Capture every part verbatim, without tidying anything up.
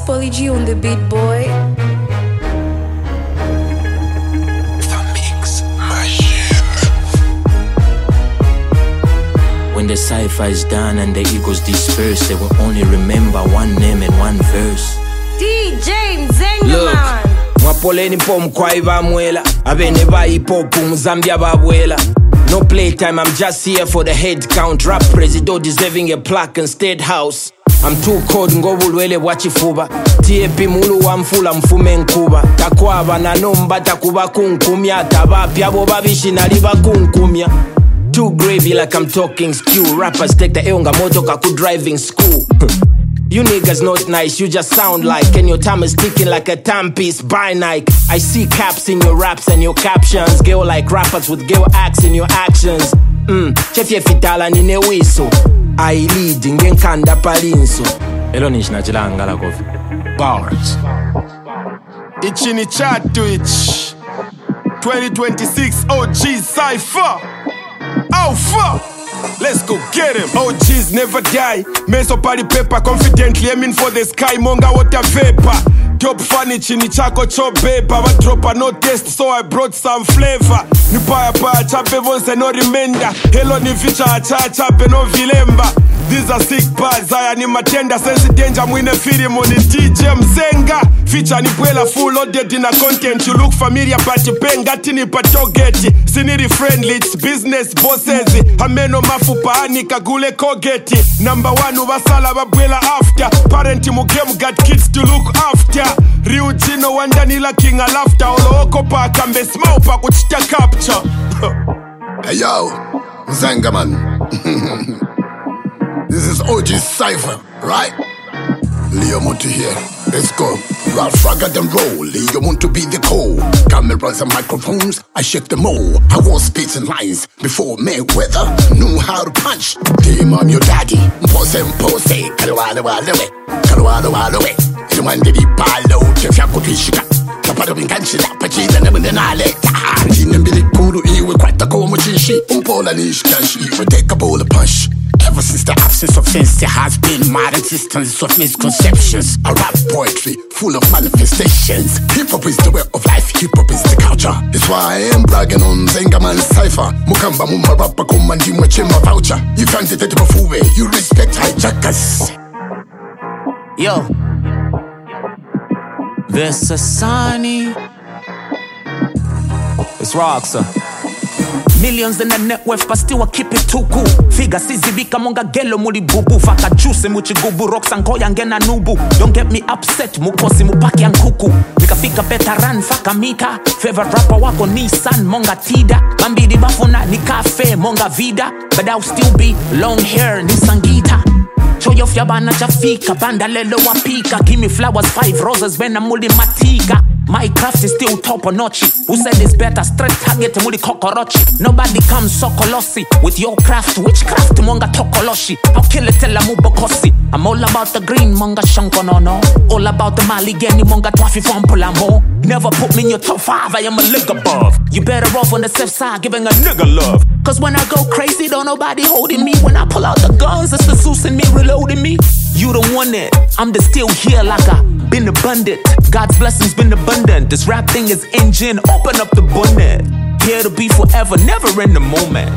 Polly G on the beat, boy. When the cypher is done and the egos disperse, they will only remember one name and one verse. D J Mzengaman. Mwapoleni po mkwaiva mwela abene ba hip-hop mzambia babwela. No playtime, I'm just here for the head count. Rap president deserving a plaque in State House. I'm too cold ngobulwele bwachifuba. T A P mulu wa mfula mfume nkuba. Takwaba na nomba takuba kunkumya. Tabapya bo babishi naliba kunkumya. Too gravy like I'm talking stew. Rappers take the eonga moto kaku driving school. You niggas not nice, you just sound like. And your time is ticking like a timepiece by Nike. I see caps in your raps and your captions. Girl like rappers with girl acts in your actions. Mm, chefye fitala nine wiso. I lead ngenkanda palinso. Elo nishna chilanga la kofi. Bars. Ichini chat to itch. twenty twenty-six O G Cypher. Alpha. Let's go get him. O Gs never die. Meso party paper confidently aiming for the sky. Monga water vapor. Top funny chini chako chop paper. But drop a no taste so I brought some flavor. Ni paya paya chape vonse no remenda. Hello ni feature cha chape no vilemba. These are sick bars. I am matenda sense danger. Mwine firi moni D J Mzenga. Feature ni pwela full loaded in a content. You look familiar but you pay ngati ni patogeti. Siniri friendly, it's business bosses. Ameno mafupa anika gule kogeti. Number one ubasala babwela after. Parent mugemu got kids to look after. Ryuji no wanda nila king a laughter. Olo oko pa kambe smile pa kuchita capture. Hey yo, Mzengaman. This is O G Cypher, right? Leo Monte here. Let's go. Ralph rugged and roll. Leo want to be the call. Cameras and microphones, I shake them all. I was spitting lines before Mayweather knew how to punch. Damn, I'm your daddy. Pose and pose. Kalwala wala we. Kalwala wala we. Anyone did he palo? Kefyako twishika. Kapado binkanchila. Pachila nemenale. Tahanjina mbili kuru iwe kwata komo chishi. Umpola nishkanshi. Iwe take a bowl of punch. Ever since the absence of sense, there has been my existence of misconceptions. I rap poetry full of manifestations. Hip-hop is the way of life, hip-hop is the culture. That's why I am bragging on Mzengaman Cypher. Mukamba mumma rappa kumandi mwechema voucher. You can't take it before you respect hijackers. Yo, this is Sunny. It's Roxa. Millions in the net worth, but still I keep it too cool. Figure sizibika monga gelo muli bubu. Faka juice muchigubu, rocks and koya ngena nubu. Don't get me upset, mukosi mupaki and kuku. Nikafika veteran, faka mita. Favorite rapper wako Nissan, monga Tida. Bambidi bafuna, ni cafe, monga vida. But I'll still be long hair, Nissan Gita. Choyo fyabana chafika, banda lelo wapika. Give me flowers, five roses, when I'm muli matika. My craft is still top notch. Who said it's better? Straight target muli kokorochi. Nobody comes so colossi with your craft. Witchcraft monga tokoloshi. I'll kill it tell mubokosi. I'm all about the green monga shankonono. All about the maligeni monga twafi fompolamo. Never put me in your top five, I am a leg above. You better off on the safe side giving a nigga love. Cause when I go crazy, don't nobody holding me. When I pull out the guns, it's the Zeus in me reloading me. You don't want it, I'm the still here like I been abundant. God's blessings been abundant. This rap thing is engine, open up the bonnet. Here to be forever, never in the moment.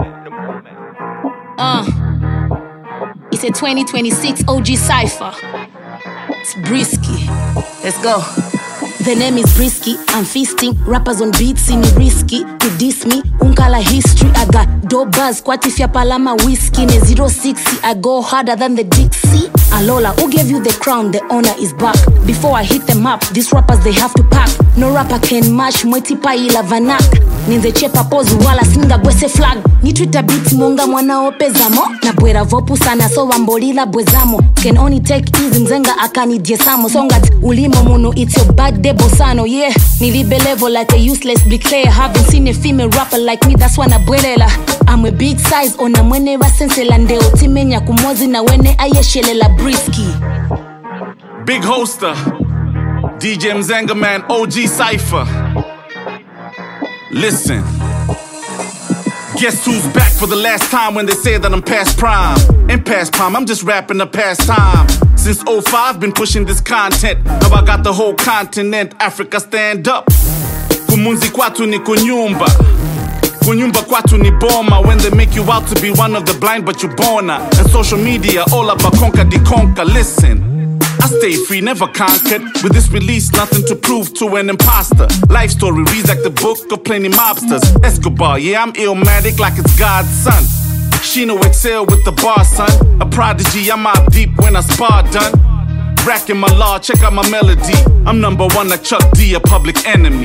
Uh, it's a twenty twenty-six O G Cypher. It's Brisky. Let's go. The name is Brisky, I'm feasting. Rappers on beats, see me risky. To diss me, unkala history. I got dope buzz, kwatifia palama whiskey. Ne zero sixty, I go harder than the Dixie. Alola, who gave you the crown? The honor is back. Before I hit them up, these rappers they have to pack. No rapper can match mwetipa ila vanak. Ninze chepa pose wala singa gwese flag. Ni Twitter beats monga mwana opezamo. Na bwera vopu sana so wambolila bwezamo. Can only take easy mzenga akani diesamo. Songat ulimo munu, it's your bad day bosano. Yeah, nilibe level like a useless bricklayer. Haven't seen a female rapper like me, that's wana bwerela. I'm a big size, ona mwene wa sense landeo. Timenya kumozi na wene ayeshelela Brisky. Big hoster, D J Mzengaman, O G Cypher. Listen, guess who's back for the last time when they say that I'm past prime? In past prime, I'm just rapping the past time. Since oh five, been pushing this content. Now I got the whole continent, Africa stand up. Kumunzi kwatu ni kunyumba. Kunyumba kwatu ni boma. When they make you out to be one of the blind but you borna. And social media all about conquer de conquer. Listen, I stay free, never conquered. With this release, nothing to prove to an imposter. Life story reads like the book of plenty mobsters. Escobar, yeah, I'm illmatic like it's God's son. Shino excel with the bar, son. A prodigy, I'm out deep when I spar done. Racking my law, check out my melody. I'm number one like Chuck D, a public enemy.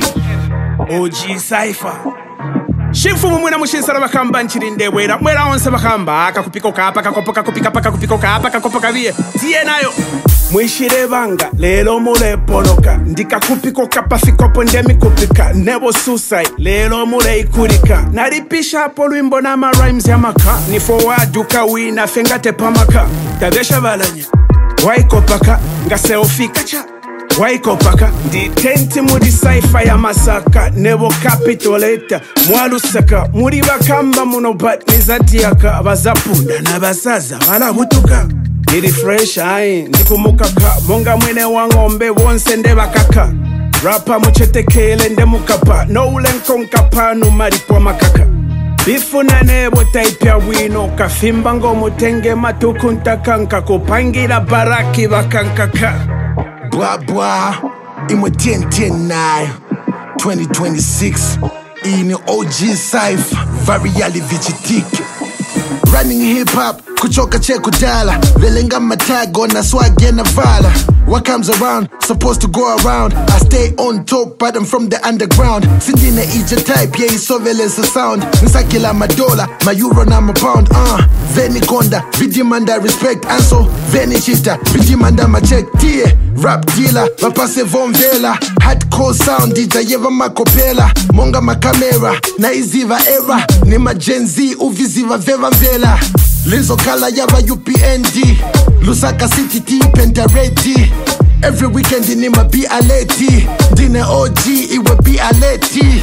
O G Cypher. Shifu mwena mushinsara bakamba nchirinde wera. Mwera onse bakamba. Kakupiko kapa, kakopo kakupika pa, kakupiko kapa, kakopo kaviye. Tiye nayo. Mwishire banga, lelo mule poloka. Ndika kupiko kapa fikopo ndemi kupika. Nebo suicide, lelo mule ikurika. Naripisha hapo lwimbo na ma rhymes ya maka. Ni forward duka wina fenga tepa maka. Tabesha balanya, waiko paka. Nga selfie kacha, waiko paka. Ndi tenti muri Cypher ya masaka. Nebo capitoleta, mwalusaka. Muri bakamba muno bat nizadiaka. Bazapunda na basaza, wala hutuka. Niri fresh ayi, ndikumukaka. Monga mwene wangombe wonse ndeba kaka. Rapa muchetekele nde mukapa. No ulenko nkapa numaripo makaka. Bifu na nebo taipia wino. Kafimba ngo mutenge matuku ntakanka. Kupangira baraki bakankaka. Blah blah, imwe ten ten nine twenty twenty-six. In O G Cypher, Variali Vichitiki. Running hip hop, kuchoka che kudala. Velenga matago na swag na vala. What comes around, supposed to go around. I stay on top, but I'm from the underground. Sindine ija type, yeah, it's so well as a sound. Nsakila ma dollar, ma euro na ma pound. Uh, Veni konda, vidimanda respect. Anso, Veni chita, vidimanda ma check. Tie, rap dealer, mapase von vela. Hardcore sound, D J yeva makopela. Monga ma camera, na iziva era. Ni ma Gen Z, uviziva veva vela. Lizo kala yava U P N D. Lusaka City T, Penta Ready. Every weekend in my B L A T. Dine O G, it will be L A T.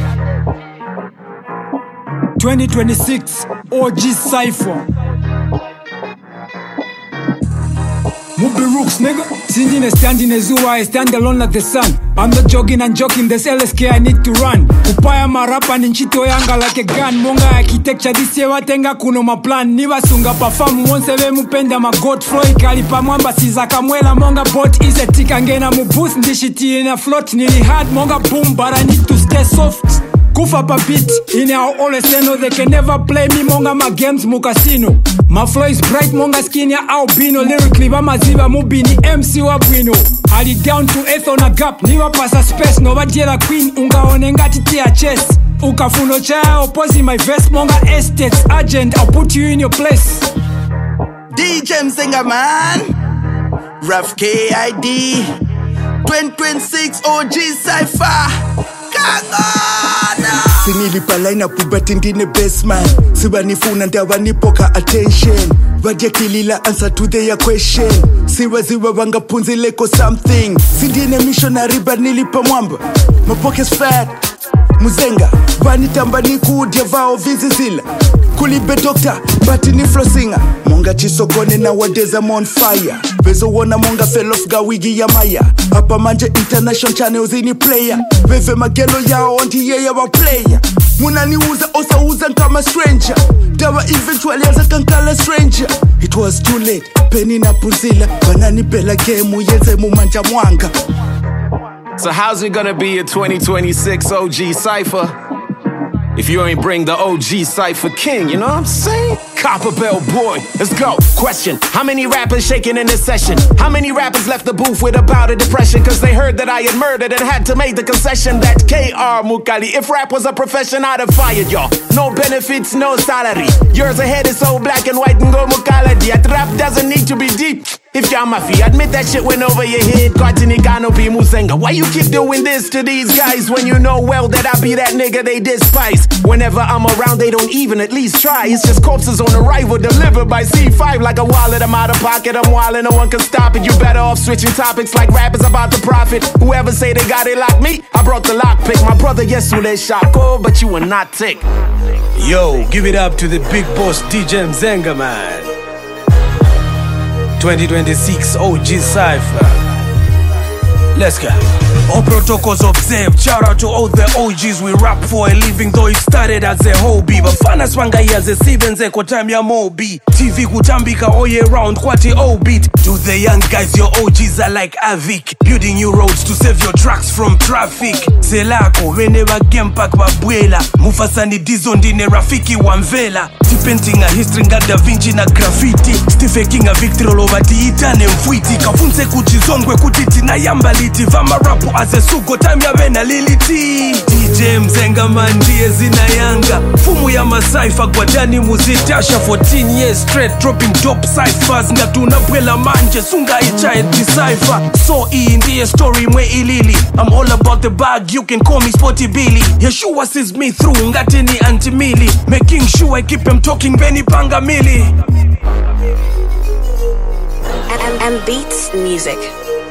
twenty twenty-six O G Cypher. Move the rooks, nigga. Sindine standing as I stand alone like the sun. I'm not jogging and joking, there's L S K I need to run. Upaya marapa ninchito yanga like a gun. Monga architecture this year watenga kuno ma plan. Niwa sunga perform once we mupenda ma god flow. Ikalipa mwamba siza kamwela monga bot is a tick angena mu boost ndishiti in a float. Nili hard monga boom but I need to stay soft. Kufa pa beat, in our always know they can never play me monga ma games mu casino. My flow is bright monga skin ya albino. Lyrically bama ziva mubini M C wa bwino. Ali down to earth on a gap, niwa pasa space. No bajela queen, unga onengati tia chest. Ukafuno chaya opposing my vest monga estates. Agent, I'll put you in your place. D J Mzenga man, Raf K I D twenty twenty-six O G Cypher. Sinilipa line up but ndine best man. Sibanifuna ndawanipoka attention. Vajakilila answer to their question. Siwa ziwa wangapunzileko something. Sindine missionary but nilipa mwamba. My pocket's fat. Muzenga vanitamba nikuudya vao vizizila. Kulibe doctor but ni flow singer. Monga chisokone nowadays I'm on fire. Vezo wona monga fell off gawigi ya maya. Hapa manje international channels ini player. Veve magelo yao onti yeye wa player. Munani uza osa uza kama stranger. Dawa eventually as a kankala stranger. It was too late, penny na punzila. Banani bela game uyeze mumanja mwanga. So how's it gonna be a twenty twenty-six O G Cypher if you ain't bring the O G Cypher King, you know what I'm saying? Copper Bell boy, let's go. Question, how many rappers shaking in this session? How many rappers left the booth with a bout of depression? Cause they heard that I had murdered and had to make the concession that K R Mukali, if rap was a profession, I'd have fired y'all. No benefits, no salary. Yours ahead is so black and white and go Mukala. That rap doesn't need to be deep. If y'all mafia, admit that shit went over your head. Katinikano be Muzenga. Why you keep doing this to these guys when you know well that I be that nigga they despise? Whenever I'm around, they don't even at least try. It's just corpses on arrival delivered by C five like a wallet. I'm out of pocket, I'm wildin', no one can stop it. You better off switching topics like rappers about to profit. Whoever say they got it like me, I brought the lockpick. My brother, yes, Sule Shako, but you are not tick. Yo, give it up to the big boss D J Mzenga, man. twenty twenty-six O G Cypher. Let's go. All protocols observed. Shout out to all the O Gs we rap for a living, though it started as a hobby. Bafana swanga yaze sibenze kwa time ya Mobi. T V kutambika all year round kwati O-beat. To the young guys, your O Gs are like Avic, building new roads to save your tracks from traffic. Selako whenever game pack babwela Mufasani Dizo ndine rafiki wa mvela. Painting a history nga Da Vinci na graffiti. Stephen King a victory all over tiitane mfwiti. Kafunse kuchizongwe kutiti na yambaliti. Vama rapu as a sugo time ya vena liliti. D J Mzengaman ndiye zina yanga. Fumu ya masaifa kwa Dani Muzitasha. fourteen years straight dropping dope cyphers. Nga tunapwela manje sunga icha and decipher. So hii ndiye story mwe ilili. I'm all about the bag, you can call me Sporty Billy. Yeshua sees me through ngati ni anti-mili. Making sure I keep him talking Benny Pangamili. And, and beats music.